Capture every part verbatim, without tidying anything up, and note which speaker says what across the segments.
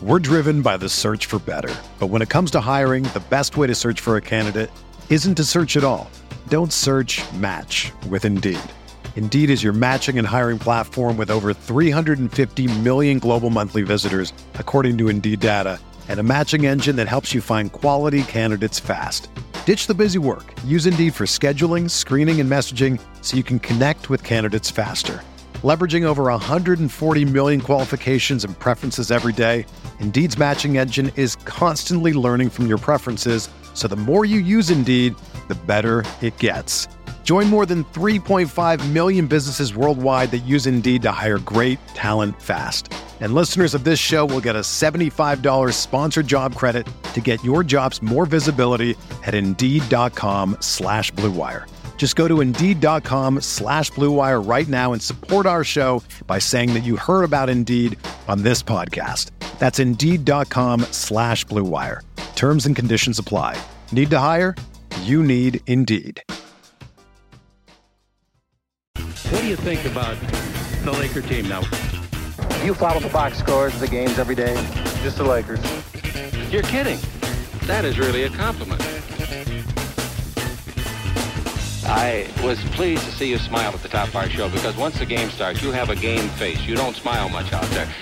Speaker 1: We're driven by the search for better. But when it comes to hiring, the best way to search for a candidate isn't to search at all. Don't search, match with Indeed. Indeed is your matching and hiring platform with over three hundred fifty million global monthly visitors, according to Indeed data, and a matching engine that helps you find quality candidates fast. Ditch the busy work. Use Indeed for scheduling, screening, and messaging so you can connect with candidates faster. Leveraging over one hundred forty million qualifications and preferences every day, Indeed's matching engine is constantly learning from your preferences, so the more you use Indeed, the better it gets. Join more than three point five million businesses worldwide that use Indeed to hire great talent fast. And listeners of this show will get a seventy-five dollars sponsored job credit to get your jobs more visibility at Indeed.com slash Blue Wire. Just go to Indeed.com slash Blue Wire right now and support our show by saying that you heard about Indeed on this podcast. That's Indeed.com slash Blue Wire. Terms and conditions apply. Need to hire? You need Indeed.
Speaker 2: What do you think about the Laker team now?
Speaker 3: You follow the box scores, the games every day? Just the Lakers.
Speaker 2: You're kidding. That is really a compliment. I was pleased to see you smile at the top of our show because once the game starts, you have a game face. You don't smile much out there.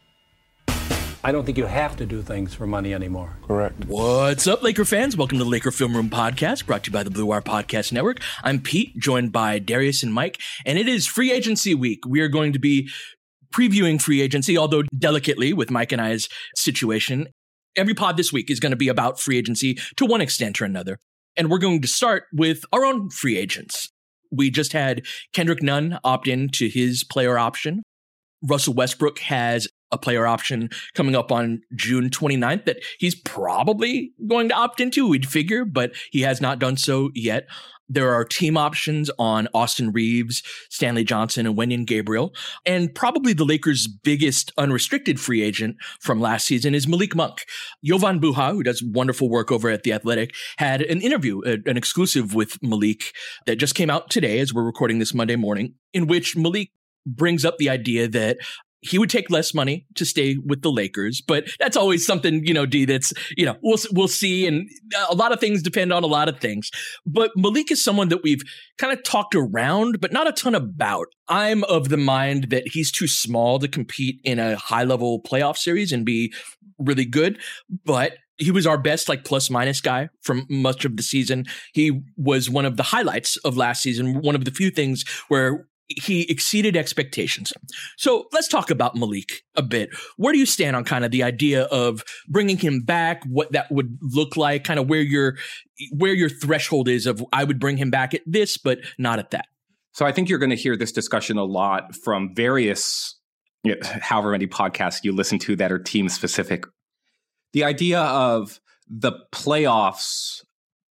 Speaker 4: I don't think you have to do things for money anymore.
Speaker 5: Correct.
Speaker 6: What's up, Laker fans? Welcome to the Laker Film Room Podcast, brought to you by the Blue Wire Podcast Network. I'm Pete, joined by Darius and Mike, and it is free agency week. We are going to be previewing free agency, although delicately with Mike and I's situation. Every pod this week is going to be about free agency to one extent or another. And we're going to start with our own free agents. We just had Kendrick Nunn opt in to his player option. Russell Westbrook has a player option coming up on June twenty-ninth that he's probably going to opt into, we'd figure, but he has not done so yet. There are team options on Austin Reeves, Stanley Johnson, and Wenyen Gabriel. And probably the Lakers' biggest unrestricted free agent from last season is Malik Monk. Jovan Buha, who does wonderful work over at The Athletic, had an interview, an exclusive with Malik that just came out today as we're recording this Monday morning, in which Malik brings up the idea that he would take less money to stay with the Lakers, but that's always something, you know, D, that's, you know, we'll, we'll see. And a lot of things depend on a lot of things. But Malik is someone that we've kind of talked around, but not a ton about. I'm of the mind that he's too small to compete in a high level playoff series and be really good. But he was our best, like, plus minus guy from much of the season. He was one of the highlights of last season, one of the few things where he exceeded expectations. So let's talk about Malik a bit. Where do you stand on kind of the idea of bringing him back, what that would look like, kind of where your where your threshold is of I would bring him back at this, but not at that?
Speaker 5: So I think you're going to hear this discussion a lot from various, you know, however many podcasts you listen to that are team specific. The idea of the playoffs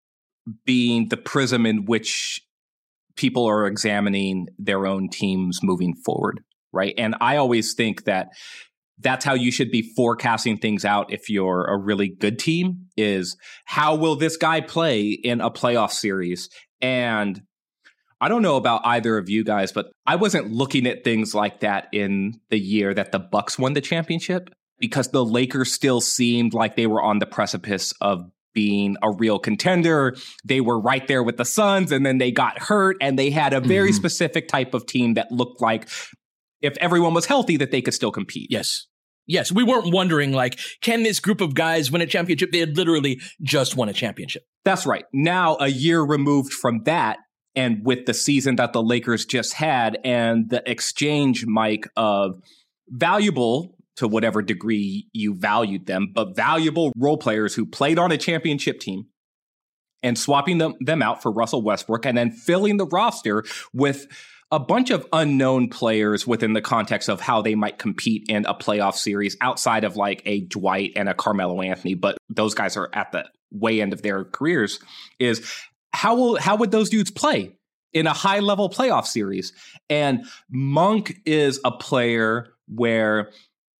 Speaker 5: being the prism in which people are examining their own teams moving forward, right? And I always think that that's how you should be forecasting things out if you're a really good team, is how will this guy play in a playoff series? And I don't know about either of you guys, but I wasn't looking at things like that in the year that the Bucks won the championship, because the Lakers still seemed like they were on the precipice of being a real contender. They were right there with the Suns, and then they got hurt, and they had a very mm-hmm. specific type of team that looked like if everyone was healthy, that they could still compete.
Speaker 6: Yes. Yes. We weren't wondering, like, can this group of guys win a championship? They had literally just won a championship.
Speaker 5: That's right. Now, a year removed from that, and with the season that the Lakers just had, and the exchange, Mike, of valuable, to whatever degree you valued them, but valuable role players who played on a championship team, and swapping them, them out for Russell Westbrook, and then filling the roster with a bunch of unknown players within the context of how they might compete in a playoff series outside of like a Dwight and a Carmelo Anthony, but those guys are at the way end of their careers, is how will how would those dudes play in a high level playoff series? And Monk is a player where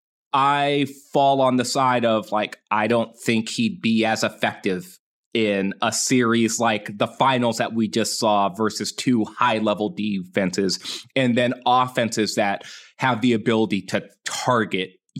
Speaker 5: I fall on the side of, like, I don't think he'd be as effective in a series like the finals that we just saw versus two high-level defenses and then offenses that have the ability to target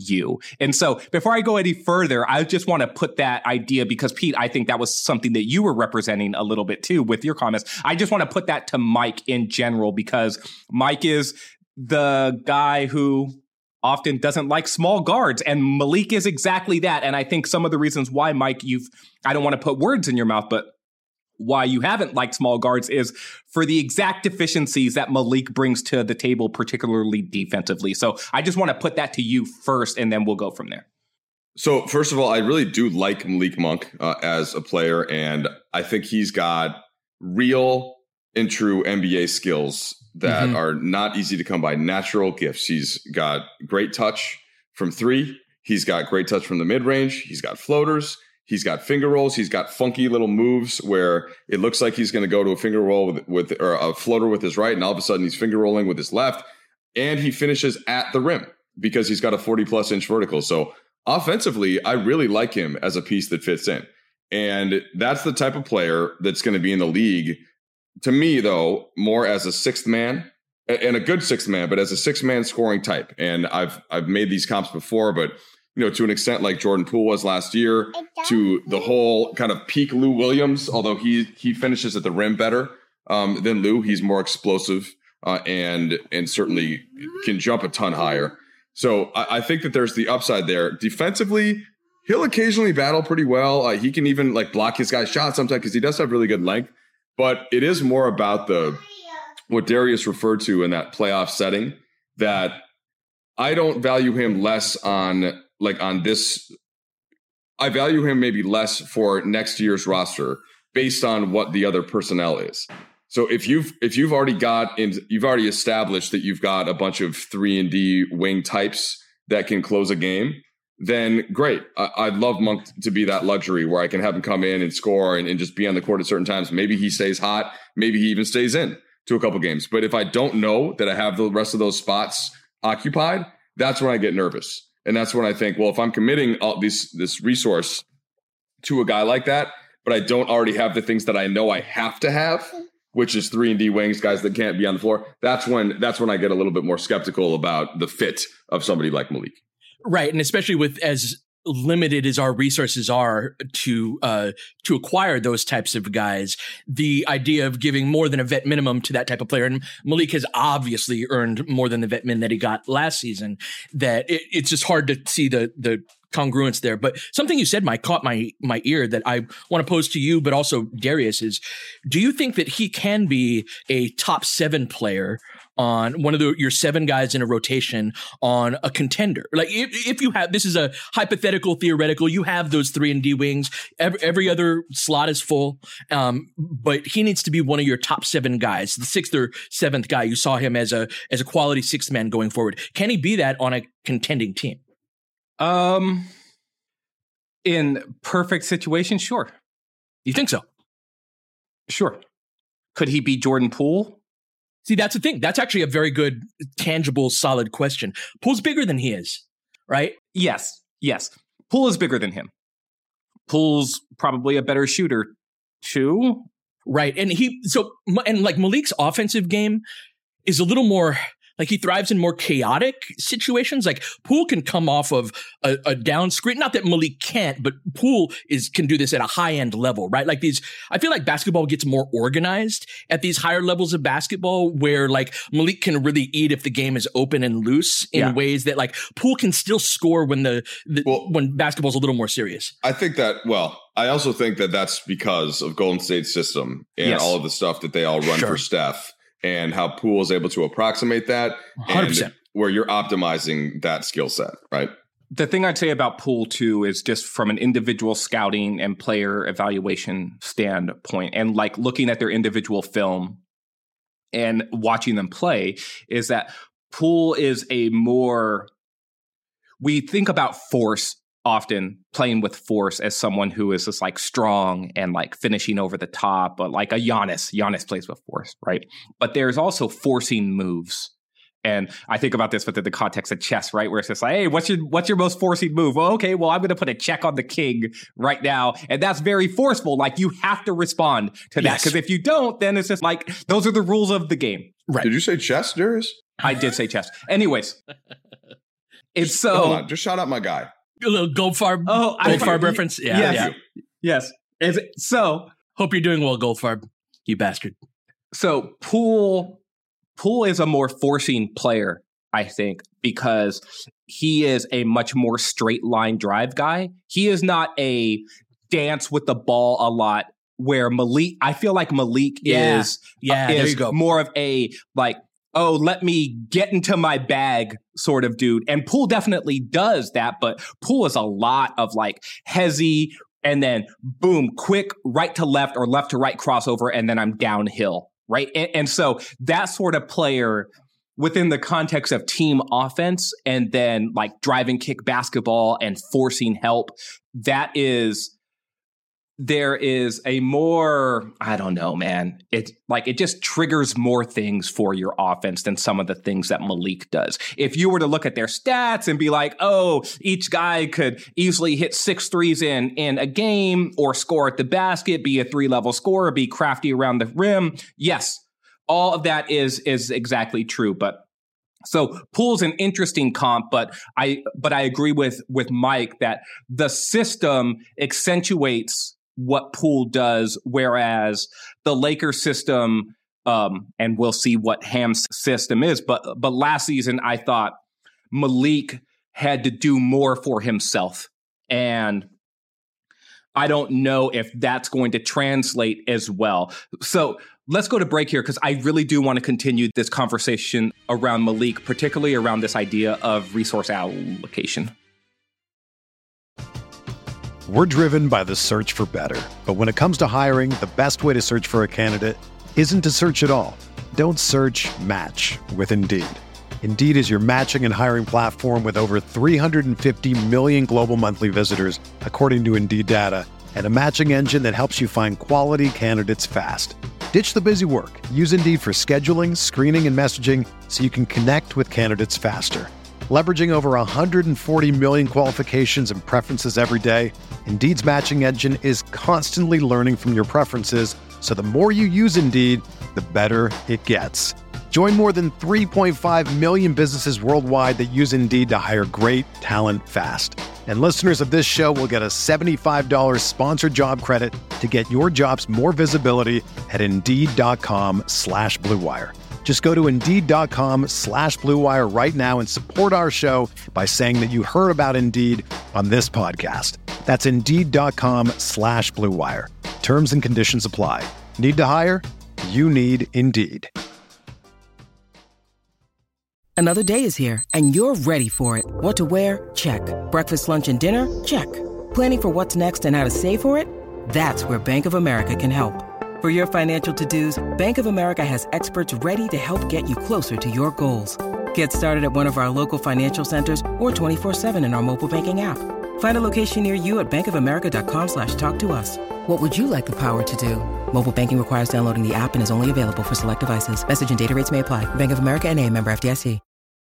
Speaker 5: you. And so before I go any further, I just want to put that idea, because Pete, I think that was something that you were representing a little bit too with your comments. I just want to put that to Mike in general, because Mike is the guy who often doesn't like small guards, and Malik is exactly that. And I think some of the reasons why, Mike, you've, I don't want to put words in your mouth, but why you haven't liked small guards is for the exact deficiencies that Malik brings to the table, particularly defensively. So I just want to put that to you first, and then we'll go from there.
Speaker 7: So first of all, I really do like Malik Monk uh, as a player, and I think he's got real and true N B A skills that mm-hmm. are not easy to come by. Natural gifts. He's got great touch from three. He's got great touch from the mid-range. He's got floaters. He's got finger rolls. He's got funky little moves where it looks like he's going to go to a finger roll with, with or a floater with his right, and all of a sudden he's finger rolling with his left. And he finishes at the rim because he's got a forty plus inch vertical. So offensively, I really like him as a piece that fits in. And that's the type of player that's going to be in the league. To me, though, more as a sixth man, and a good sixth man, but as a sixth man scoring type. And I've I've made these comps before, but you know, to an extent like Jordan Poole was last year, to the whole kind of peak Lou Williams, although he he finishes at the rim better um, than Lou. He's more explosive uh, and and certainly can jump a ton higher. So I, I think that there's the upside there. Defensively, he'll occasionally battle pretty well. Uh, he can even like block his guy's shot sometimes because he does have really good length. But it is more about the what Darius referred to in that playoff setting, that I don't value him less on like on this. I value him maybe less for next year's roster based on what the other personnel is. So if you've if you've already got in, you've already established that you've got a bunch of three and D wing types that can close a game, then great. I, I'd love Monk to be that luxury where I can have him come in and score and, and just be on the court at certain times. Maybe he stays hot. Maybe he even stays in to a couple games. But if I don't know that I have the rest of those spots occupied, that's when I get nervous. And that's when I think, well, if I'm committing all this, this resource to a guy like that, but I don't already have the things that I know I have to have, which is three and D wings, guys that can't be on the floor, that's when that's when I get a little bit more skeptical about the fit of somebody like Malik.
Speaker 6: Right. And especially with as limited as our resources are to uh, to acquire those types of guys, the idea of giving more than a vet minimum to that type of player, and Malik has obviously earned more than the vet min that he got last season, that it, it's just hard to see the the congruence there. But something you said, Mike, caught my my ear that I want to pose to you, but also Darius, is do you think that he can be a top seven player on one of the, your seven guys in a rotation on a contender? Like if, if you have, this is a hypothetical, theoretical, you have those three and D wings, every, every other slot is full. Um, but he needs to be one of your top seven guys, the sixth or seventh guy. You saw him as a, as a quality sixth man going forward. Can he be that on a contending team?
Speaker 5: Um, in perfect situation, sure.
Speaker 6: You think so?
Speaker 5: Sure. Could he be Jordan Poole?
Speaker 6: See, that's the thing. That's actually a very good, tangible, solid question. Poole's bigger than he is, right?
Speaker 5: Yes. Yes. Poole is bigger than him. Poole's probably a better shooter too.
Speaker 6: Right. And he, so, and like Malik's offensive game is a little more, like he thrives in more chaotic situations. Like Poole can come off of a, a down screen. Not that Malik can't, but Poole is can do this at a high end level, right? Like these, I feel like basketball gets more organized at these higher levels of basketball, where like Malik can really eat if the game is open and loose in yeah. ways that like Poole can still score when the, the well, when basketball's a little more serious.
Speaker 7: I think that, well, I also think that that's because of Golden State's system and yes. all of the stuff that they all run sure. for Steph. And how Poole is able to approximate that,
Speaker 6: one hundred percent.
Speaker 7: And where you're optimizing that skill set, right?
Speaker 5: The thing I'd say about Poole, too, is just from an individual scouting and player evaluation standpoint, and like looking at their individual film and watching them play, is that Poole is a more, we think about force often, playing with force as someone who is just like strong and like finishing over the top, but like a Giannis. Giannis plays with force, right? But there's also forcing moves. And I think about this within the context of chess, right? Where it's just like, hey, what's your what's your most forcing move? Well, okay, well, I'm going to put a check on the king right now. And that's very forceful. Like you have to respond to that.
Speaker 6: Yes.
Speaker 5: Because if you don't, then it's just like, those are the rules of the game.
Speaker 6: Right.
Speaker 7: Did you say chess, Darius?
Speaker 5: I did say chess. Anyways. It's so
Speaker 7: hold on, just shout out my guy.
Speaker 6: A little Goldfarb.
Speaker 5: Oh,
Speaker 6: Goldfarb reference. Yeah,
Speaker 5: yes,
Speaker 6: yeah.
Speaker 5: Yes. Is it, so
Speaker 6: hope you're doing well, Goldfarb. You bastard.
Speaker 5: So Poole, Poole is a more forcing player, I think, because he is a much more straight line drive guy. He is not a dance with the ball a lot where Malik, I feel like Malik
Speaker 6: yeah.
Speaker 5: is,
Speaker 6: yeah,
Speaker 5: uh,
Speaker 6: there
Speaker 5: is
Speaker 6: you go.
Speaker 5: more of a like, oh, let me get into my bag sort of dude. And Poole definitely does that, but Poole is a lot of like hezzy and then boom, quick right to left or left to right crossover, and then I'm downhill, right? And, and so that sort of player within the context of team offense and then like driving kick basketball and forcing help, that is... there is a more, I don't know, man. It's like it just triggers more things for your offense than some of the things that Malik does. If you were to look at their stats and be like, oh, each guy could easily hit six threes in, in a game or score at the basket, be a three-level scorer, be crafty around the rim. Yes, all of that is is exactly true. But so Poole's an interesting comp, but I but I agree with with Mike that the system accentuates what Poole does, whereas the Lakers system, um, and we'll see what Ham's system is, but but last season I thought Malik had to do more for himself, and I don't know if that's going to translate as well. So let's go to break here because I really do want to continue this conversation around Malik, particularly around this idea of resource allocation.
Speaker 1: We're driven by the search for better. But when it comes to hiring, the best way to search for a candidate isn't to search at all. Don't search, match with Indeed. Indeed is your matching and hiring platform with over three hundred fifty million global monthly visitors, according to Indeed data, and a matching engine that helps you find quality candidates fast. Ditch the busy work. Use Indeed for scheduling, screening, and messaging so you can connect with candidates faster. Leveraging over one hundred forty million qualifications and preferences every day, Indeed's matching engine is constantly learning from your preferences, so the more you use Indeed, the better it gets. Join more than three point five million businesses worldwide that use Indeed to hire great talent fast. And listeners of this show will get a seventy-five dollars sponsored job credit to get your jobs more visibility at Indeed.com slash Blue Wire. Just go to Indeed.com slash Blue Wire right now and support our show by saying that you heard about Indeed on this podcast. That's Indeed.com slash Blue Wire. Terms and conditions apply. Need to hire? You need Indeed.
Speaker 8: Another day is here, and you're ready for it. What to wear? Check. Breakfast, lunch, and dinner? Check. Planning for what's next and how to save for it? That's where Bank of America can help. For your financial to-dos, Bank of America has experts ready to help get you closer to your goals. Get started at one of our local financial centers or twenty-four seven in our mobile banking app. Find a location near you at bankofamerica.com slash talk to us. What would you like the power to do? Mobile banking requires downloading the app and is only available for select devices. Message and data rates may apply. Bank of America N A, member F D I C.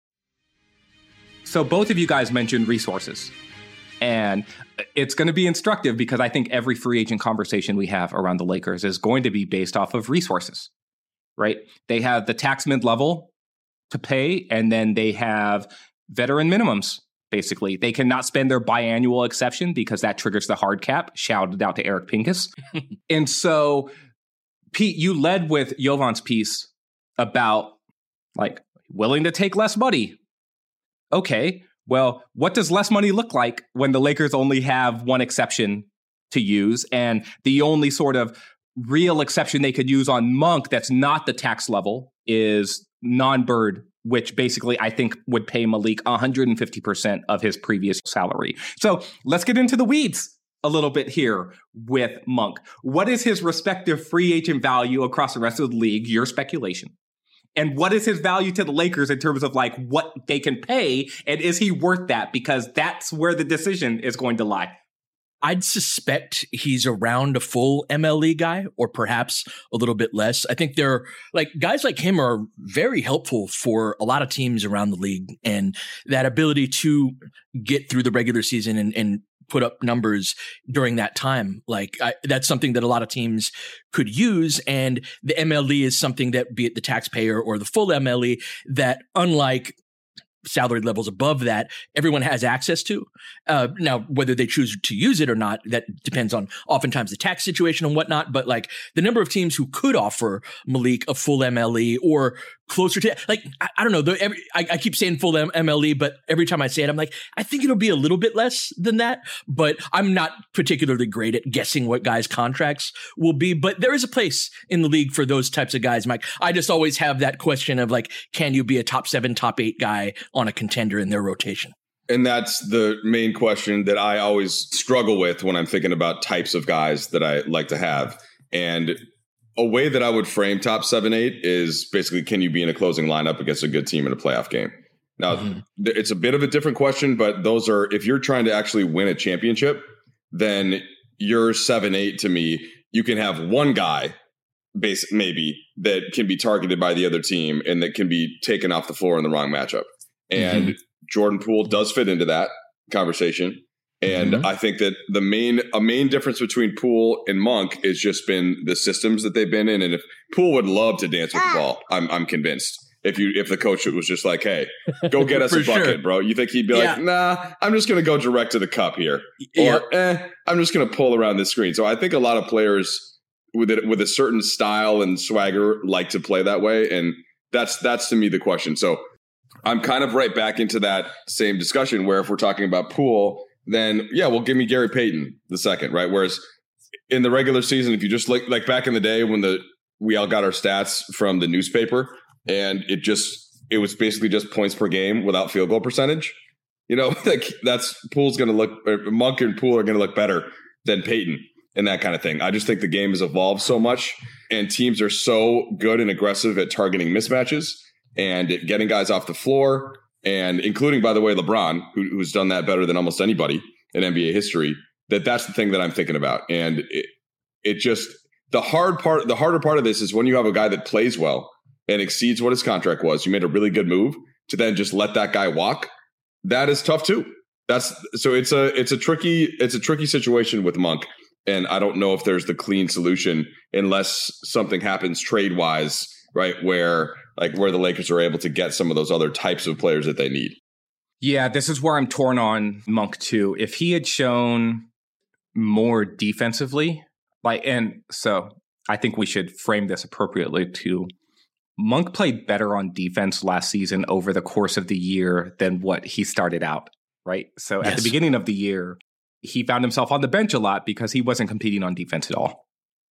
Speaker 5: So both of you guys mentioned resources. And it's going to be instructive because I think every free agent conversation we have around the Lakers is going to be based off of resources, right? They have the tax mid-level to pay, and then they have veteran minimums, basically. They cannot spend their biannual exception because that triggers the hard cap. Shouted out to Eric Pincus. And so, Pete, you led with Jovan's piece about, like, willing to take less money. Okay. Well, what does less money look like when the Lakers only have one exception to use? And the only sort of real exception they could use on Monk that's not the tax level is non-bird, which basically I think would pay Malik one hundred fifty percent of his previous salary. So let's get into the weeds a little bit here with Monk. What is his respective free agent value across the rest of the league? Your speculation. And what is his value to the Lakers in terms of like what they can pay? And is he worth that? Because that's where the decision is going to lie.
Speaker 6: I'd suspect he's around a full M L E guy or perhaps a little bit less. I think they're like guys like him are very helpful for a lot of teams around the league, and that ability to get through the regular season and, and put up numbers during that time. Like I, that's something that a lot of teams could use. And the M L E is something that, be it the taxpayer or the full M L E, that unlike salary levels above that, everyone has access to. Uh, now, whether they choose to use it or not, that depends on oftentimes the tax situation and whatnot. But like the number of teams who could offer Malik a full M L E or closer to like, I, I don't know. The, every, I, I keep saying full M- MLE, but every time I say it, I'm like, I think it'll be a little bit less than that. But I'm not particularly great at guessing what guys' contracts will be. But there is a place in the league for those types of guys, Mike. I just always have that question of like, can you be a top seven, top eight guy on a contender in their rotation?
Speaker 7: And that's the main question that I always struggle with when I'm thinking about types of guys that I like to have. And a way that I would frame top seven, eight is basically, can you be in a closing lineup against a good team in a playoff game? Now, mm-hmm. it's a bit of a different question, but those are, if you're trying to actually win a championship, then you're seven, eight to me. You can have one guy base maybe that can be targeted by the other team and that can be taken off the floor in the wrong matchup. And mm-hmm. Jordan Poole does fit into that conversation. And mm-hmm. I think that the main a main difference between Poole and Monk has just been the systems that they've been in. And if Poole would love to dance with the ball, I'm I'm convinced. If you if the coach was just like, hey, go get us a bucket, sure. bro. You think he'd be yeah. like, nah, I'm just going to go direct to the cup here. Or, yeah. eh, I'm just going to pull around the screen. So I think a lot of players with it, with a certain style and swagger like to play that way. And that's that's to me the question. So I'm kind of right back into that same discussion where if we're talking about Poole, then yeah, well, give me Gary Payton the second, right? Whereas in the regular season, if you just like like back in the day when the we all got our stats from the newspaper and it just it was basically just points per game without field goal percentage, you know, like that's Poole's going to look or Monk and Poole are going to look better than Payton and that kind of thing. I just think the game has evolved so much and teams are so good and aggressive at targeting mismatches and getting guys off the floor, and including, by the way, LeBron, who, who's done that better than almost anybody in N B A history, that that's the thing that I'm thinking about. And it, it just, the hard part, the harder part of this is when you have a guy that plays well and exceeds what his contract was, you made a really good move to then just let that guy walk. That is tough too. That's so it's a, it's a tricky, it's a tricky situation with Monk. And I don't know if there's the clean solution unless something happens trade wise, right? Where like where the Lakers are able to get some of those other types of players that they need.
Speaker 5: Yeah, this is where I'm torn on Monk too. If he had shown more defensively, like, and so I think we should frame this appropriately too. Monk played better on defense last season over the course of the year than what he started out, right? So yes. At the beginning of the year, he found himself on the bench a lot because he wasn't competing on defense at all.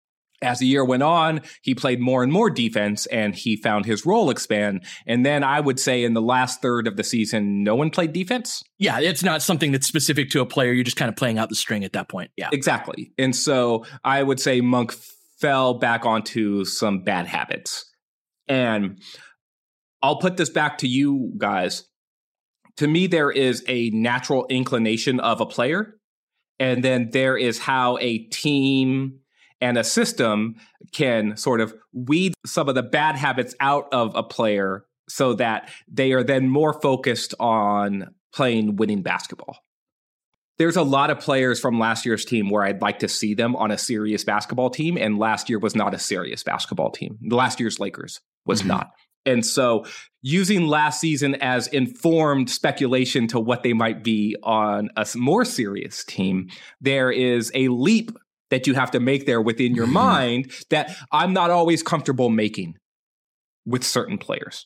Speaker 5: As the year went on, he played more and more defense and he found his role expand. And then I would say in the last third of the season, no one played defense.
Speaker 6: Yeah, it's not something that's specific to a player. You're just kind of playing out the string at that point. Yeah,
Speaker 5: exactly. And so I would say Monk fell back onto some bad habits. And I'll put this back to you guys. To me, there is a natural inclination of a player. And then there is how a team and a system can sort of weed some of the bad habits out of a player so that they are then more focused on playing winning basketball. There's a lot of players from last year's team where I'd like to see them on a serious basketball team, and last year was not a serious basketball team. Last year's Lakers was mm-hmm. not. And so using last season as informed speculation to what they might be on a more serious team, there is a leap that you have to make there within your mind that I'm not always comfortable making with certain players.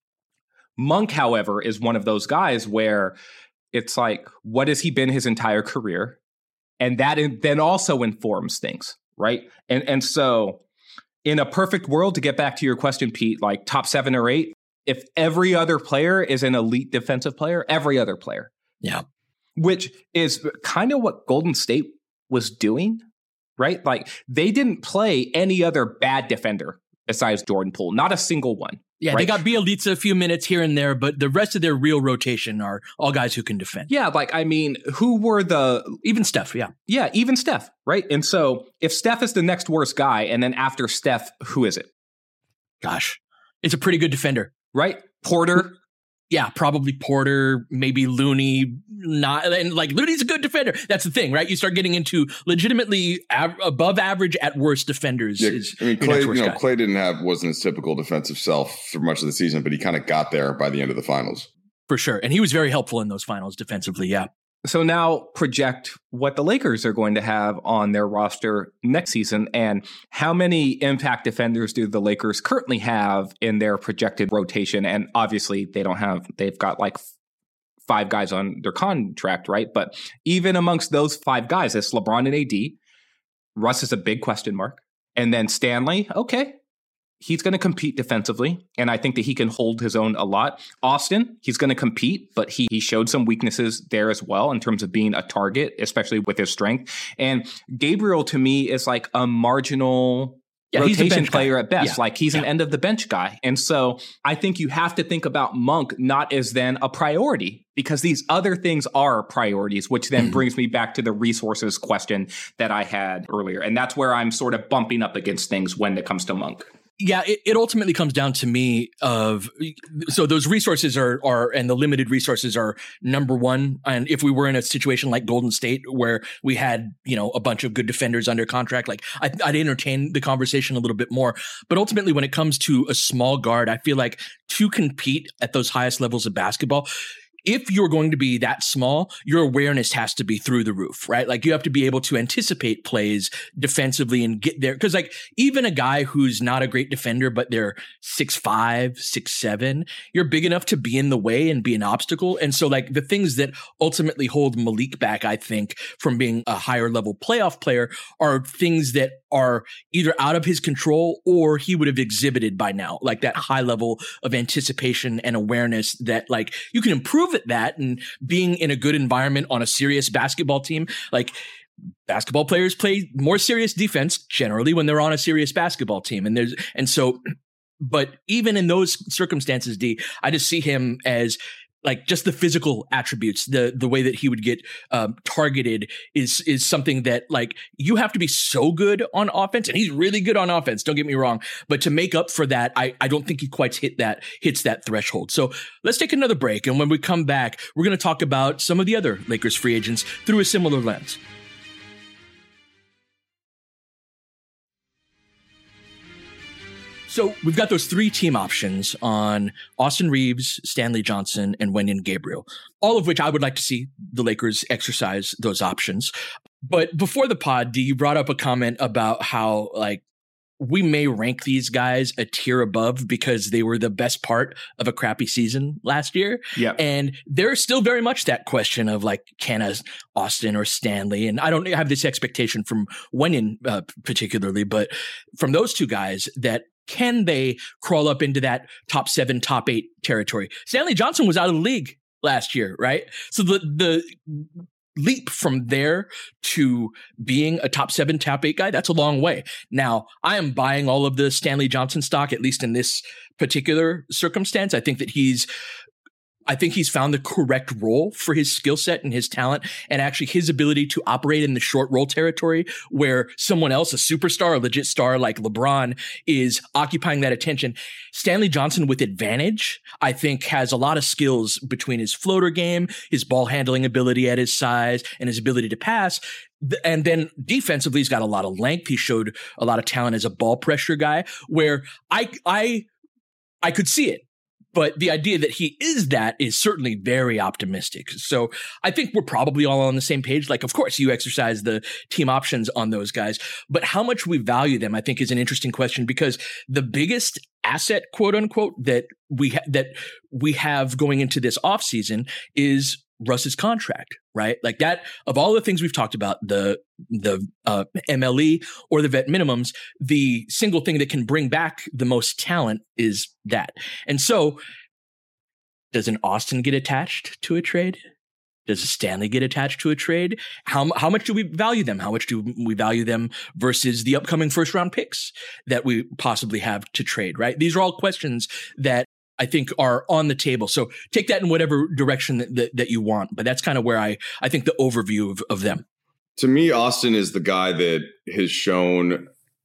Speaker 5: Monk, however, is one of those guys where it's like, what has he been his entire career? And that in, then also informs things, right? And, and so in a perfect world, to get back to your question, Pete, like top seven or eight, if every other player is an elite defensive player, every other player.
Speaker 6: Yeah.
Speaker 5: Which is kind of what Golden State was doing. Right? Like they didn't play any other bad defender besides Jordan Poole. Not a single one.
Speaker 6: Yeah, right? They got Bielitsa a few minutes here and there, but the rest of their real rotation are all guys who can defend.
Speaker 5: Yeah, like, I mean, who were the...
Speaker 6: Even Steph, yeah.
Speaker 5: Yeah, even Steph, right? And so if Steph is the next worst guy, and then after Steph, who is it?
Speaker 6: Gosh, it's a pretty good defender.
Speaker 5: Right? Porter.
Speaker 6: Yeah, probably Porter, maybe Looney. Not and like Looney's a good defender. That's the thing, right? You start getting into legitimately av- above average at worst defenders.
Speaker 7: Yeah,
Speaker 6: is
Speaker 7: I mean, Clay, you know, Clay didn't have wasn't his typical defensive self for much of the season, but he kind of got there by the end of the finals.
Speaker 6: For sure. And he was very helpful in those finals defensively. Yeah.
Speaker 5: So now project what the Lakers are going to have on their roster next season, and how many impact defenders do the Lakers currently have in their projected rotation? And obviously they don't have, they've got like five guys on their contract, right? But even amongst those five guys, it's LeBron and A D. Russ is a big question mark. And then Stanley, okay. He's going to compete defensively, and I think that he can hold his own a lot. Austin, he's going to compete, but he, he showed some weaknesses there as well in terms of being a target, especially with his strength. And Gabriel, to me, is like a marginal yeah, rotation player guy. At best. Yeah. Like he's yeah. an end of the bench guy. And so I think you have to think about Monk not as then a priority, because these other things are priorities, which then mm-hmm. brings me back to the resources question that I had earlier. And that's where I'm sort of bumping up against things when it comes to Monk.
Speaker 6: Yeah, it, it ultimately comes down to me of, so those resources are, are, and the limited resources are number one. And if we were in a situation like Golden State where we had, you know, a bunch of good defenders under contract, like I, I'd entertain the conversation a little bit more. But ultimately, when it comes to a small guard, I feel like to compete at those highest levels of basketball, if you're going to be that small, your awareness has to be through the roof, right? Like you have to be able to anticipate plays defensively and get there. Cause like even a guy who's not a great defender, but they're six five, six seven, you're big enough to be in the way and be an obstacle. And so like the things that ultimately hold Malik back, I think, from being a higher level playoff player are things that are either out of his control or he would have exhibited by now, like that high level of anticipation and awareness that like you can improve at that, and being in a good environment on a serious basketball team. Like basketball players play more serious defense generally when they're on a serious basketball team. And there's, and so, but even in those circumstances, D, I just see him as like just the physical attributes, the the way that he would get um, targeted is is something that like you have to be so good on offense, and he's really good on offense. Don't get me wrong, but to make up for that, I I don't think he quite hit that hits that threshold. So let's take another break, and when we come back, we're going to talk about some of the other Lakers free agents through a similar lens. So we've got those three team options on Austin Reeves, Stanley Johnson, and Wenyen Gabriel, all of which I would like to see the Lakers exercise those options. But before the pod, D, you brought up a comment about how like we may rank these guys a tier above because they were the best part of a crappy season last year.
Speaker 5: Yeah.
Speaker 6: And there's still very much that question of like, can a Austin or Stanley? And I don't have this expectation from Wenyen uh, particularly, but from those two guys that can they crawl up into that top seven, top eight territory? Stanley Johnson was out of the league last year, right? So the the leap from there to being a top seven, top eight guy, that's a long way. Now, I am buying all of the Stanley Johnson stock, at least in this particular circumstance. I think that he's I think he's found the correct role for his skill set and his talent, and actually his ability to operate in the short role territory where someone else, a superstar, a legit star like LeBron, is occupying that attention. Stanley Johnson with advantage, I think, has a lot of skills between his floater game, his ball handling ability at his size, and his ability to pass. And then defensively, he's got a lot of length. He showed a lot of talent as a ball pressure guy where I, I, I could see it. But the idea that he is that is certainly very optimistic. So I think we're probably all on the same page. Like, of course, you exercise the team options on those guys, but how much we value them, I think, is an interesting question, because the biggest asset, quote unquote, that we ha- that we have going into this offseason is Russ's contract, right? Like that, of all the things we've talked about, the the uh, M L E or the vet minimums, the single thing that can bring back the most talent is that. And so does an Austin get attached to a trade? Does a Stanley get attached to a trade? How how much do we value them? How much do we value them versus the upcoming first round picks that we possibly have to trade, right? These are all questions that I think are on the table. So take that in whatever direction that, that, that you want. But that's kind of where I, I think the overview of, of them.
Speaker 7: To me, Austin is the guy that has shown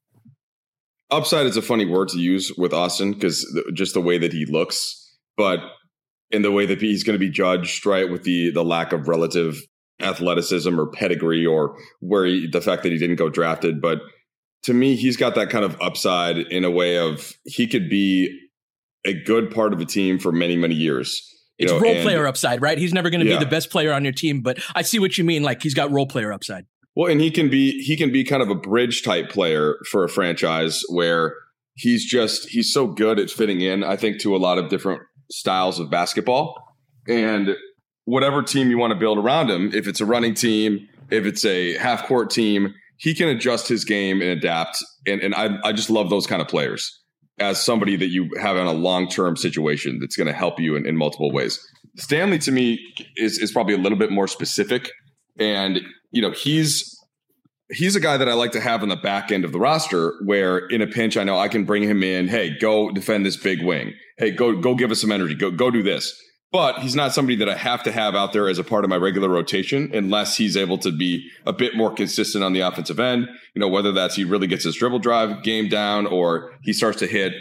Speaker 7: upside is a funny word to use with Austin because just the way that he looks, but in the way that he's going to be judged, right, with the the lack of relative athleticism or pedigree or where he, the fact that he didn't go drafted. But to me, he's got that kind of upside in a way of he could be a good part of a team for many, many years.
Speaker 6: It's
Speaker 7: know,
Speaker 6: role
Speaker 7: and,
Speaker 6: player upside, right? He's never going to
Speaker 7: yeah.
Speaker 6: be the best player on your team, but I see what you mean. Like he's got role player upside.
Speaker 7: Well, and he can be he can be kind of a bridge type player for a franchise where he's just he's so good at fitting in, I think, to a lot of different styles of basketball. And whatever team you want to build around him, if it's a running team, if it's a half court team, he can adjust his game and adapt. And, and I, I just love those kind of players as somebody that you have in a long-term situation that's going to help you in, in multiple ways. Stanley, to me, is, is probably a little bit more specific. And, you know, he's he's a guy that I like to have on the back end of the roster where in a pinch, I know I can bring him in. Hey, go defend this big wing. Hey, go go give us some energy. Go go do this. But he's not somebody that I have to have out there as a part of my regular rotation unless he's able to be a bit more consistent on the offensive end. You know, whether that's he really gets his dribble drive game down or he starts to hit.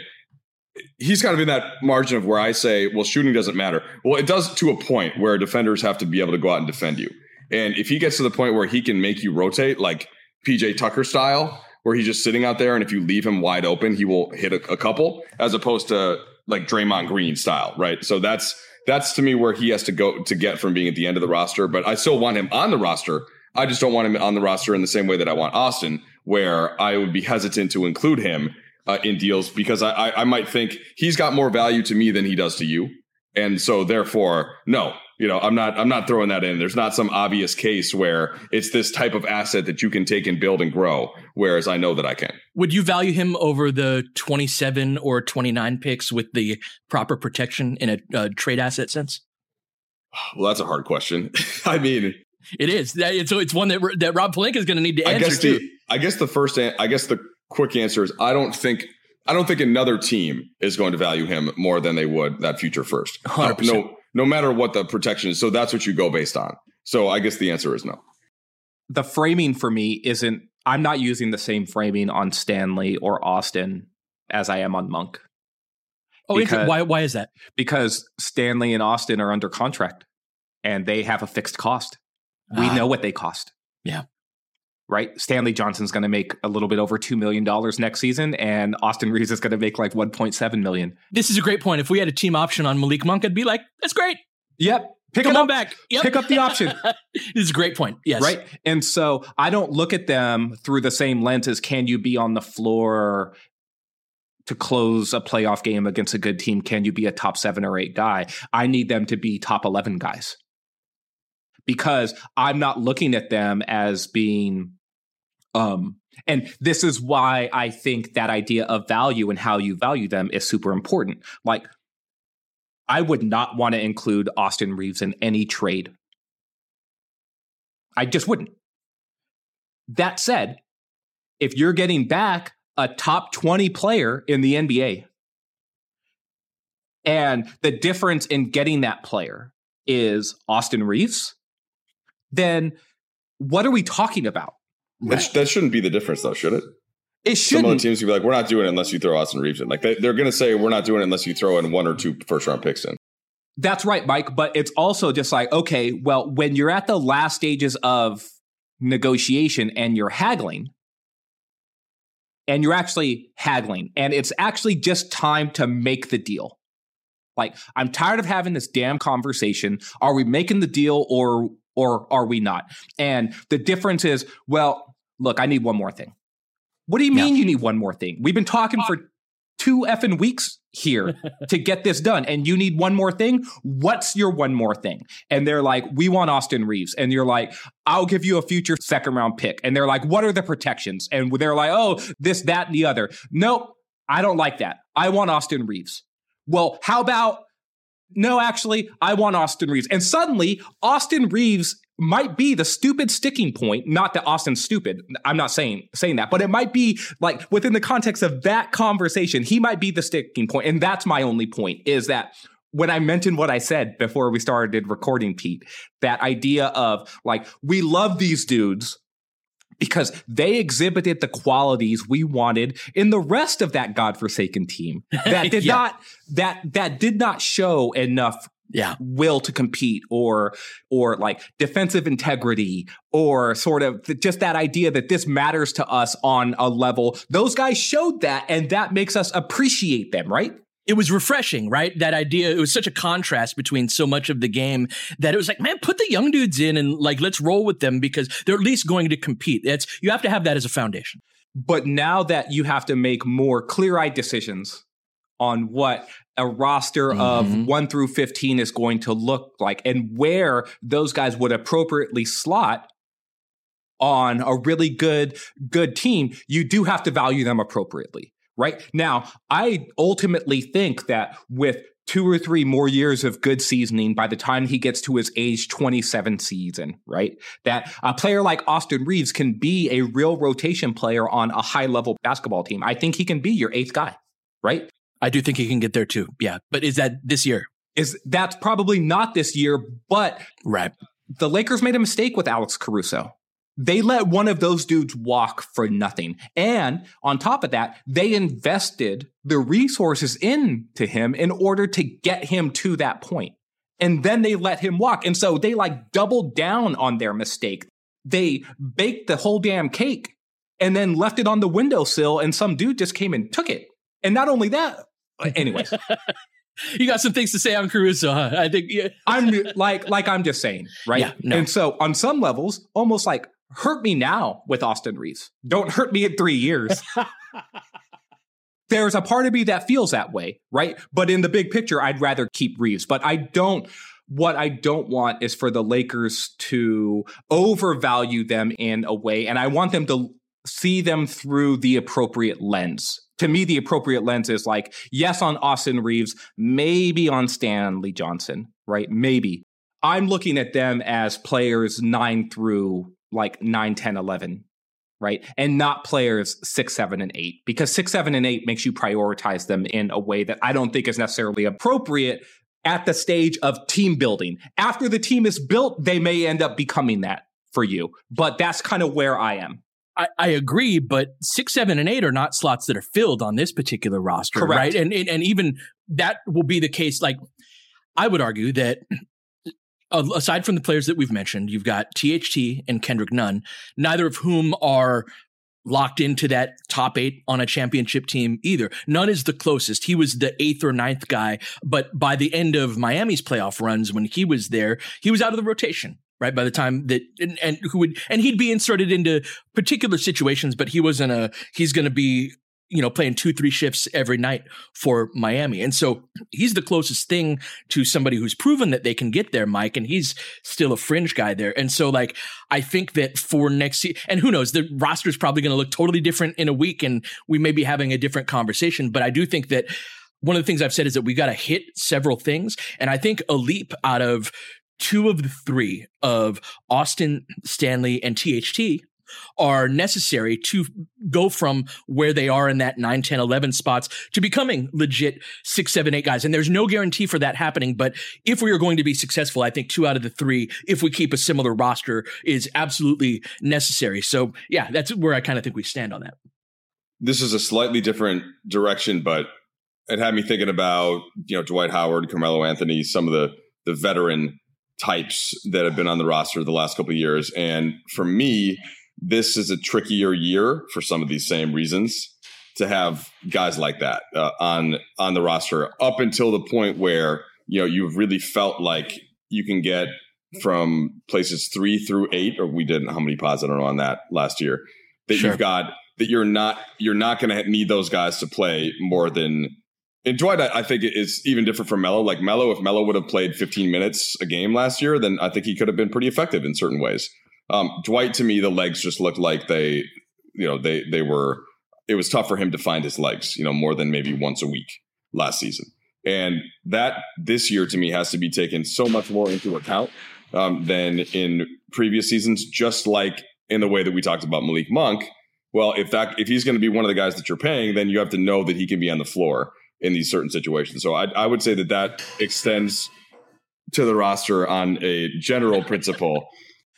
Speaker 7: He's kind of in that margin of where I say, well, shooting doesn't matter. Well, it does to a point where defenders have to be able to go out and defend you. And if he gets to the point where he can make you rotate like P J Tucker style, where he's just sitting out there and if you leave him wide open, he will hit a, a couple as opposed to like Draymond Green style, right? So that's That's to me where he has to go to get from being at the end of the roster. But I still want him on the roster. I just don't want him on the roster in the same way that I want Austin, where I would be hesitant to include him uh, in deals because I, I, I might think he's got more value to me than he does to you. And so therefore, no, you know, I'm not I'm not throwing that in. There's not some obvious case where it's this type of asset that you can take and build and grow, whereas I know that I can.
Speaker 6: Would you value him over the twenty-seven or twenty-nine picks with the proper protection in a uh, trade asset sense?
Speaker 7: Well, that's a hard question. I mean,
Speaker 6: it is. So it's one that that Rob Pelinka is going to need to answer
Speaker 7: I guess the,
Speaker 6: too.
Speaker 7: I guess the first, I guess the quick answer is I don't think I don't think another team is going to value him more than they would that future first.
Speaker 6: one hundred percent.
Speaker 7: No, no matter what the protection is. So that's what you go based on. So I guess the answer is no.
Speaker 5: The framing for me isn't, I'm not using the same framing on Stanley or Austin as I am on Monk.
Speaker 6: Oh, because, why, why is that?
Speaker 5: Because Stanley and Austin are under contract and they have a fixed cost. We
Speaker 6: Ah.
Speaker 5: know what they cost.
Speaker 6: Yeah.
Speaker 5: Right? Stanley Johnson's going to make a little bit over two million dollars next season, and Austin Reeves is going to make like one point seven million dollars.
Speaker 6: This is a great point. If we had a team option on Malik Monk, I'd be like, that's great.
Speaker 5: Yep. Pick
Speaker 6: Come
Speaker 5: it
Speaker 6: on
Speaker 5: up.
Speaker 6: back. Yep.
Speaker 5: Pick up the option.
Speaker 6: This is a great point. Yes.
Speaker 5: Right? And so I don't look at them through the same lens as can you be on the floor to close a playoff game against a good team? Can you be a top seven or eight guy? I need them to be top eleven guys. Because I'm not looking at them as being Um, and this is why I think that idea of value and how you value them is super important. Like, I would not want to include Austin Reeves in any trade. I just wouldn't. That said, if you're getting back a top twenty player in the N B A, and the difference in getting that player is Austin Reeves, then what are we talking about?
Speaker 7: That, sh- that shouldn't be the difference, though, should it?
Speaker 5: It shouldn't.
Speaker 7: Some other teams would be like, we're not doing it unless you throw Austin Reeves in. Like they, they're going to say, we're not doing it unless you throw in one or two first round picks in.
Speaker 5: That's right, Mike. But it's also just like, okay, well, when you're at the last stages of negotiation and you're haggling, and you're actually haggling, and it's actually just time to make the deal. Like, I'm tired of having this damn conversation. Are we making the deal or or are we not? And the difference is, well, look, I need one more thing. What do you mean yeah. you need one more thing? We've been talking for two effing weeks here to get this done, and you need one more thing? What's your one more thing? And they're like, we want Austin Reeves. And you're like, I'll give you a future second round pick. And they're like, what are the protections? And they're like, oh, this, that, and the other. Nope, I don't like that. I want Austin Reeves. Well, how about, no, actually, I want Austin Reeves. And suddenly, Austin Reeves might be the stupid sticking point. Not that Austin's stupid. I'm not saying saying that. But it might be, like, within the context of that conversation, he might be the sticking point. And that's my only point, is that when I mentioned what I said before we started recording, Pete, that idea of, like, we love these dudes because they exhibited the qualities we wanted in the rest of that godforsaken team that did yeah. not that that did not show enough yeah. will to compete or or like defensive integrity or sort of just that idea that this matters to us on a level. Those guys showed that, and that makes us appreciate them, right?
Speaker 6: it was refreshing, right? That idea, it was such a contrast between so much of the game that it was like, man, put the young dudes in and like, let's roll with them because they're at least going to compete. It's, you have to have that as a foundation.
Speaker 5: But now that you have to make more clear-eyed decisions on what a roster mm-hmm. of one through fifteen is going to look like and where those guys would appropriately slot on a really good, good team, you do have to value them appropriately. Right now, I ultimately think that with two or three more years of good seasoning by the time he gets to his age twenty-seven season, right, that a player like Austin Reaves can be a real rotation player on a high level basketball team. I think he can be your eighth guy, right?
Speaker 6: I do think he can get there too. Yeah. But is that this year?
Speaker 5: Is that's probably not this year, but
Speaker 6: right.
Speaker 5: The Lakers made a mistake with Alex Caruso. They let one of those dudes walk for nothing. And on top of that, they invested the resources into him in order to get him to that point. And then they let him walk. And so they like doubled down on their mistake. They baked the whole damn cake and then left it on the windowsill and some dude just came and took it. And not only that, anyways.
Speaker 6: You got some things to say on Caruso, huh? I think yeah.
Speaker 5: I'm like, like I'm just saying, right?
Speaker 6: Yeah, no.
Speaker 5: And so on some levels, almost like, hurt me now with Austin Reaves. Don't hurt me in three years. There's a part of me that feels that way, right? But in the big picture, I'd rather keep Reaves. But I don't, what I don't want is for the Lakers to overvalue them in a way. And I want them to see them through the appropriate lens. To me, the appropriate lens is like, yes, on Austin Reaves, maybe on Stanley Johnson, right? Maybe. I'm looking at them as players nine through like nine, ten, eleven, right? And not players six, seven, and eight, because six, seven, and eight makes you prioritize them in a way that I don't think is necessarily appropriate at the stage of team building. After the team is built, they may end up becoming that for you. But that's kind of where I am.
Speaker 6: I, I agree, but six, seven, and eight are not slots that are filled on this particular roster,
Speaker 5: correct.
Speaker 6: Right? And, and and even that will be the case. Like, I would argue that aside from the players that we've mentioned, you've got T H T and Kendrick Nunn, neither of whom are locked into that top eight on a championship team either. Nunn is the closest. He was the eighth or ninth guy, but by the end of Miami's playoff runs, when he was there, he was out of the rotation. Right. By the time that and, and who would and he'd be inserted into particular situations, but he wasn't a he's going to be, you know, playing two, three shifts every night for Miami. And so he's the closest thing to somebody who's proven that they can get there, Mike, and he's still a fringe guy there. And so, like, I think that for next season, and who knows, the roster is probably going to look totally different in a week and we may be having a different conversation. But I do think that one of the things I've said is that we got to hit several things. And I think a leap out of two of the three of Austin, Stanley, and T H T are necessary to go from where they are in that nine, ten, eleven spots to becoming legit six, seven, eight guys. And there's no guarantee for that happening. But if we are going to be successful, I think two out of the three, if we keep a similar roster, is absolutely necessary. So yeah, that's where I kind of think we stand on that.
Speaker 7: This is a slightly different direction, but it had me thinking about, you know, Dwight Howard, Carmelo Anthony, some of the, the veteran types that have been on the roster the last couple of years. And for me, this is a trickier year for some of these same reasons to have guys like that uh, on on the roster up until the point where, you know, you've really felt like you can get from places three through eight, or we didn't how many pods I don't know on that last year, that sure. you've got that you're not you're not going to need those guys to play more than. And Dwight, I think it's even different from Melo. Like Melo, if Melo would have played fifteen minutes a game last year, then I think he could have been pretty effective in certain ways. Um, Dwight, to me, the legs just looked like they, you know, they they were. It was tough for him to find his legs, you know, more than maybe once a week last season. And that this year, to me, has to be taken so much more into account um, than in previous seasons. Just like in the way that we talked about Malik Monk. Well, if that if he's going to be one of the guys that you're paying, then you have to know that he can be on the floor in these certain situations. So I, I would say that that extends to the roster on a general principle.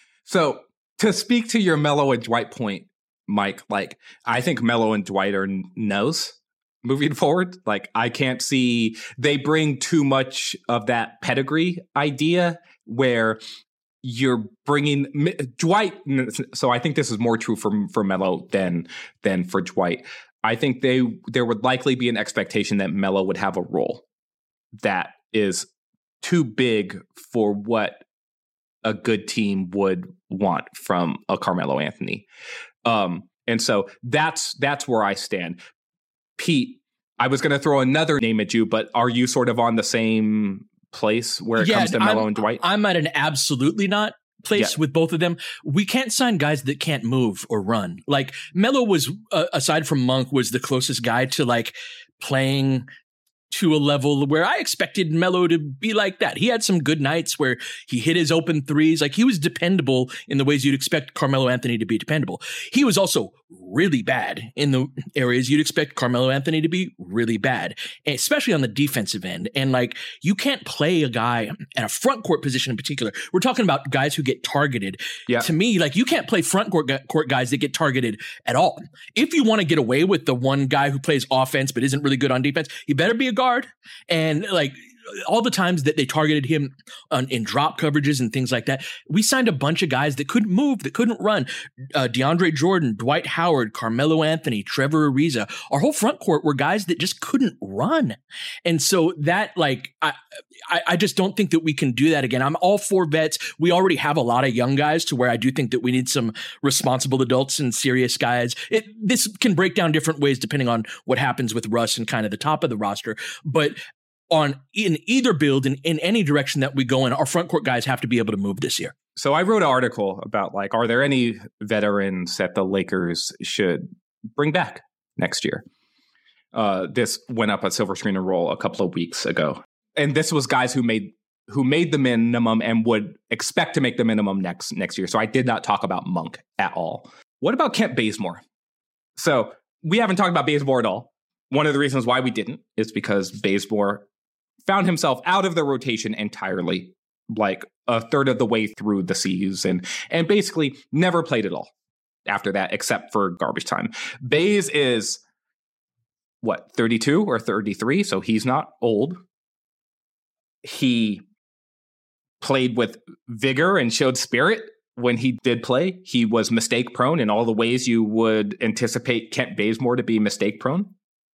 Speaker 5: So to speak to your Melo and Dwight point, Mike, like I think Melo and Dwight are no's moving forward. Like I can't see they bring too much of that pedigree idea where you're bringing Dwight. So I think this is more true for, for Melo than, than for Dwight. I think they there would likely be an expectation that Melo would have a role that is too big for what a good team would want from a Carmelo Anthony. Um, and so that's that's where I stand. Pete, I was going to throw another name at you, but are you sort of on the same place where it yeah, comes to Melo
Speaker 6: I'm,
Speaker 5: and Dwight?
Speaker 6: I'm at an absolutely not place yeah. with both of them. We can't sign guys that can't move or run. Like Melo was, uh, aside from Monk, was the closest guy to like playing to a level where I expected Melo to be like that. He had some good nights where he hit his open threes. Like he was dependable in the ways you'd expect Carmelo Anthony to be dependable. He was also really bad in the areas you'd expect Carmelo Anthony to be really bad, especially on the defensive end. And like, you can't play a guy at a front court position in particular. We're talking about guys who get targeted. Yeah. To me, like you can't play front court, court guys that get targeted at all. If you want to get away with the one guy who plays offense but isn't really good on defense, he better be a guard. And like all the times that they targeted him on, in drop coverages and things like that, we signed a bunch of guys that couldn't move, that couldn't run. Uh, DeAndre Jordan, Dwight Howard, Carmelo Anthony, Trevor Ariza. Our whole front court were guys that just couldn't run. And so that, like, I, I, I just don't think that we can do that again. I'm all for vets. We already have a lot of young guys to where I do think that we need some responsible adults and serious guys. It, this can break down different ways depending on what happens with Russ and kind of the top of the roster. But on in either build, in, in any direction that we go in, our front court guys have to be able to move this year.
Speaker 5: So I wrote an article about, like, are there any veterans that the Lakers should bring back next year? Uh, this went up at Silver Screen and Roll a couple of weeks ago. And this was guys who made who made the minimum and would expect to make the minimum next next year. So I did not talk about Monk at all. What about Kent Bazemore? So we haven't talked about Bazemore at all. One of the reasons why we didn't is because Bazemore found himself out of the rotation entirely, like a third of the way through the season, and basically never played at all after that, except for garbage time. Baze is, what, thirty-two or thirty-three, so he's not old. He played with vigor and showed spirit when he did play. He was mistake-prone in all the ways you would anticipate Kent Bazemore to be mistake-prone.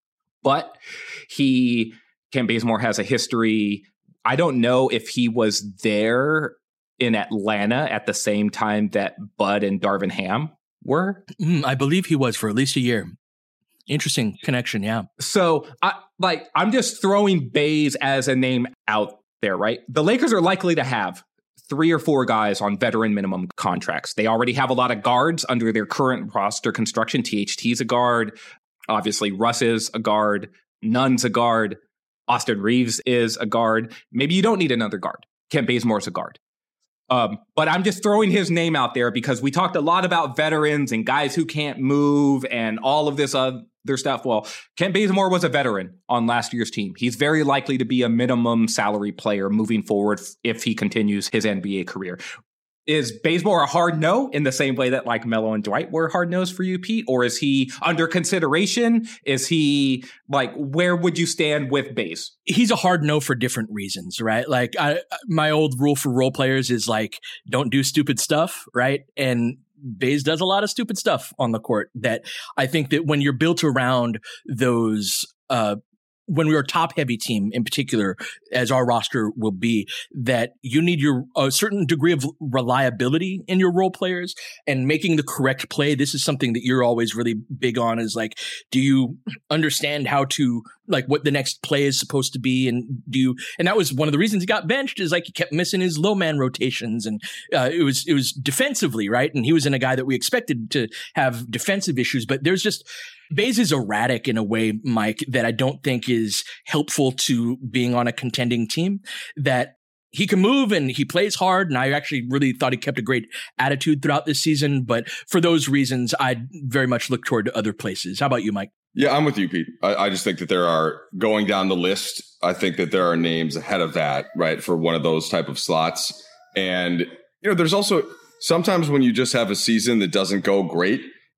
Speaker 5: But he... Kent Bazemore has a history. I don't know if he was there in Atlanta at the same time that Bud and Darvin Ham were.
Speaker 6: Mm, I believe he was for at least a year. Interesting connection, yeah.
Speaker 5: So, I, like, I'm just throwing Baze as a name out there, right? The Lakers are likely to have three or four guys on veteran minimum contracts. They already have a lot of guards under their current roster construction. T H T's a guard. Obviously, Russ is a guard. Nunn's a guard. Austin Reeves is a guard. Maybe you don't need another guard. Kent Bazemore's a guard. Um, but I'm just throwing his name out there because we talked a lot about veterans and guys who can't move and all of this other stuff. Well, Kent Bazemore was a veteran on last year's team. He's very likely to be a minimum salary player moving forward if he continues his N B A career. Is Bazemore a hard no in the same way that like Melo and Dwight were hard no's for you, Pete? Or is he under consideration? Is he like, where would you stand with Baze?
Speaker 6: He's a hard no for different reasons, right? Like I, my old rule for role players is like, don't do stupid stuff, right? And Baze does a lot of stupid stuff on the court that I think that when you're built around those, uh, when we're a top heavy team in particular, as our roster will be, that you need your a certain degree of reliability in your role players and making the correct play. This is something that you're always really big on, is like, do you understand how to, like, what the next play is supposed to be? And do you, and that was one of the reasons he got benched, is like he kept missing his low man rotations, and uh, it was, it was defensively, right? And he was in a guy that we expected to have defensive issues, but there's just, Baze is erratic in a way, Mike, that I don't think is helpful to being on a contending team. That he can move and he plays hard, and I actually really thought he kept a great attitude throughout this season. But for those reasons, I'd very much look toward other places. How about you, Mike?
Speaker 7: Yeah, I'm with you, Pete. I, I just think that there are, going down the list, I think that there are names ahead of that, right, for one of those type of slots. And, you know, there's also sometimes when you just have a season that doesn't go great,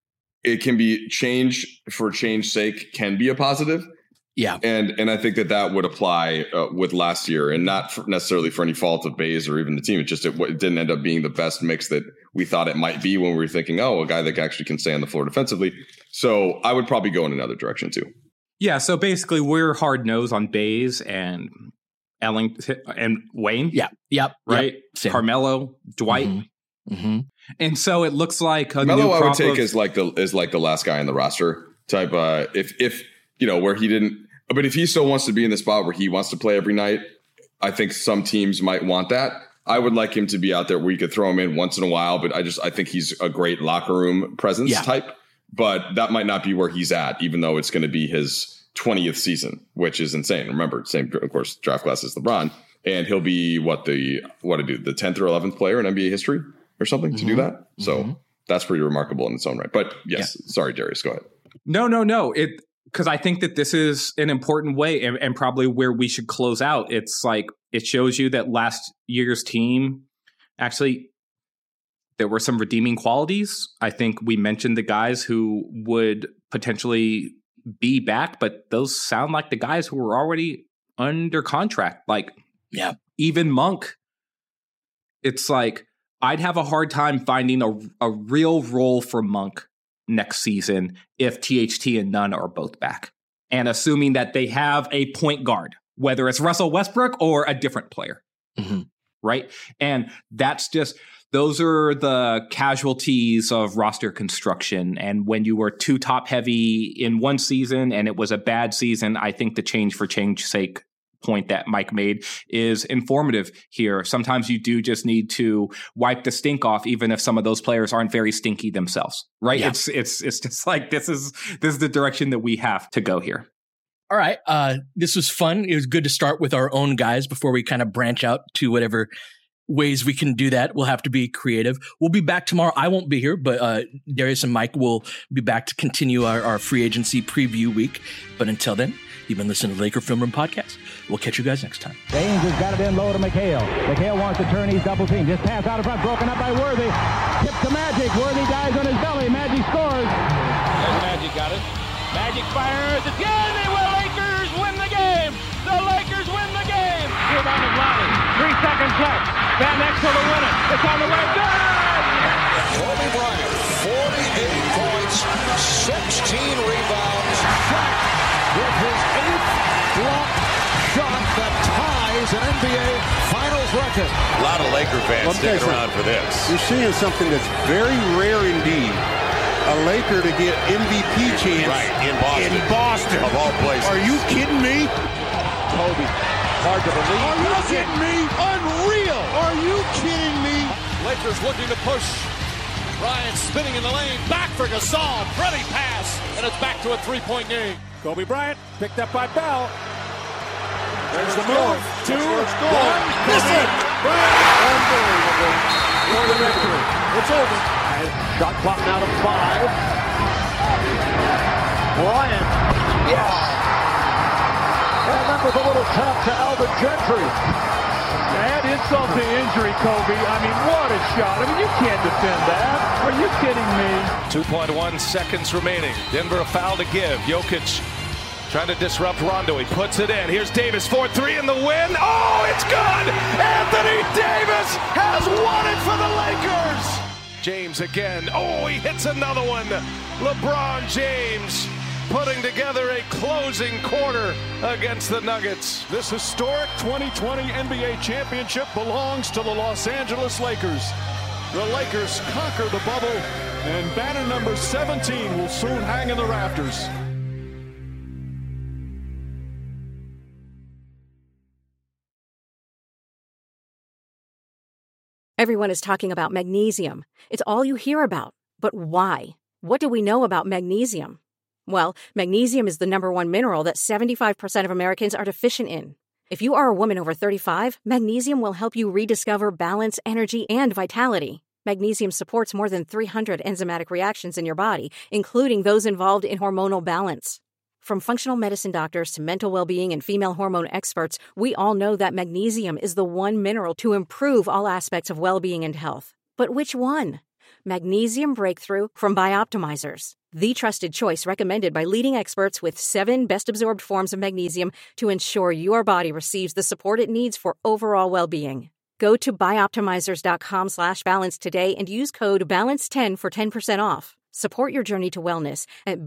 Speaker 7: it can be change for change's sake can be a positive.
Speaker 6: Yeah.
Speaker 7: And and I think that that would apply uh, with last year, and not for necessarily for any fault of Baze or even the team. It just it, it didn't end up being the best mix that we thought it might be when we were thinking, oh, a guy that actually can stay on the floor defensively. So I would probably go in another direction too.
Speaker 5: Yeah, so basically we're hard nosed on Bays and Ellington and Wayne.
Speaker 6: Yeah, yep,
Speaker 5: right.
Speaker 6: Yep,
Speaker 5: Carmelo, Dwight,
Speaker 6: mm-hmm. Mm-hmm.
Speaker 5: and so it looks like a
Speaker 7: Carmelo
Speaker 5: new
Speaker 7: I would take
Speaker 5: of-
Speaker 7: as like the is like the last guy on the roster type. Uh, if if you know where he didn't, but if he still wants to be in the spot where he wants to play every night, I think some teams might want that. I would like him to be out there where you could throw him in once in a while, but I just I think he's a great locker room presence
Speaker 6: yeah.
Speaker 7: type. But that might not be where he's at, even though it's going to be his twentieth season, which is insane. Remember, same, of course, draft class as LeBron. And he'll be what the what to do the tenth or eleventh player in N B A history or something mm-hmm. to do that. So mm-hmm. that's pretty remarkable in its own right. But yes, yeah. sorry, Darius, go ahead.
Speaker 5: No, no, no. It because I think that this is an important way and, and probably where we should close out. It's like it shows you that last year's team actually. There were some redeeming qualities. I think we mentioned the guys who would potentially be back, but those sound like the guys who were already under contract. Like,
Speaker 6: yeah,
Speaker 5: even Monk. It's like I'd have a hard time finding a, a real role for Monk next season if T H T and Nunn are both back. And assuming that they have a point guard, whether it's Russell Westbrook or a different player.
Speaker 6: Mm-hmm.
Speaker 5: Right. And that's just... Those are the casualties of roster construction. And when you were too top heavy in one season and it was a bad season, I think the change for change's sake point that Mike made is informative here. Sometimes you do just need to wipe the stink off, even if some of those players aren't very stinky themselves. Right. Yeah. It's it's it's just like this is this is the direction that we have to go here.
Speaker 6: All right. Uh, this was fun. It was good to start with our own guys before we kind of branch out to whatever ways we can do that. We'll have to be creative. We'll be back tomorrow. I won't be here, but uh, Darius and Mike will be back to continue our, our free agency preview week. But until then, you've been listening to the Laker Film Room Podcast. We'll catch you guys next time.
Speaker 9: James has got it in low to McHale. McHale wants to turn. He's double team. Just pass out in front. Broken up by Worthy. Tip to Magic. Worthy dies on his belly. Magic scores.
Speaker 10: There's Magic got it. Magic fires again. They will. Lakers win the game. The Lakers win the game. Rebound is Lonnie. Three seconds left. Van Exel to win it. It's on the way. Good!
Speaker 11: Kobe Bryant, forty-eight points, sixteen rebounds. Shaq with his eighth block shot that ties an N B A Finals record.
Speaker 12: A lot of Laker fans sticking around for this.
Speaker 13: You're seeing something that's very rare indeed. A Laker to get M V P chance
Speaker 12: right, in Boston.
Speaker 13: In Boston.
Speaker 12: Of all places.
Speaker 13: Are you kidding me?
Speaker 10: Kobe, hard to believe.
Speaker 13: Are you kidding me? Unreal. Are you kidding me?
Speaker 11: Lakers looking to push. Bryant spinning in the lane. Back for Gasol. Pretty pass. And it's back to a three-point game.
Speaker 10: Kobe Bryant picked up by Bell.
Speaker 11: There's the move.
Speaker 10: Two, one.
Speaker 11: Miss it.
Speaker 10: Unbelievable. For the victory. It's over. Shot clock now to five. Bryant. Yeah. And that was a little tap to Alvin Gentry. Add insult to injury, Kobe. I mean, what a shot. I mean, you can't defend that. Are you kidding me?
Speaker 14: two point one seconds remaining. Denver a foul to give. Jokic trying to disrupt Rondo. He puts it in. Here's Davis, four three in the win. Oh, it's good! Anthony Davis has won it for the Lakers! James again. Oh, he hits another one. LeBron James putting together a closing quarter against the Nuggets.
Speaker 15: This historic twenty twenty N B A championship belongs to the Los Angeles Lakers. The Lakers conquer the bubble, and banner number seventeen will soon hang in the rafters.
Speaker 16: Everyone is talking about magnesium. It's all you hear about. But why? What do we know about magnesium? Well, magnesium is the number one mineral that seventy-five percent of Americans are deficient in. If you are a woman over thirty-five, magnesium will help you rediscover balance, energy, and vitality. Magnesium supports more than three hundred enzymatic reactions in your body, including those involved in hormonal balance. From functional medicine doctors to mental well-being and female hormone experts, we all know that magnesium is the one mineral to improve all aspects of well-being and health. But which one? Magnesium Breakthrough from Bioptimizers, the trusted choice recommended by leading experts with seven best-absorbed forms of magnesium to ensure your body receives the support it needs for overall well-being. Go to bioptimizers.com slash balance today and use code balance ten for ten percent off. Support your journey to wellness at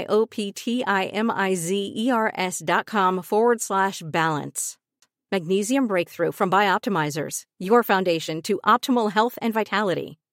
Speaker 16: B-I-O-P-T-I-M-I-Z-E-R-S dot com forward slash balance. Magnesium Breakthrough from Bioptimizers, your foundation to optimal health and vitality.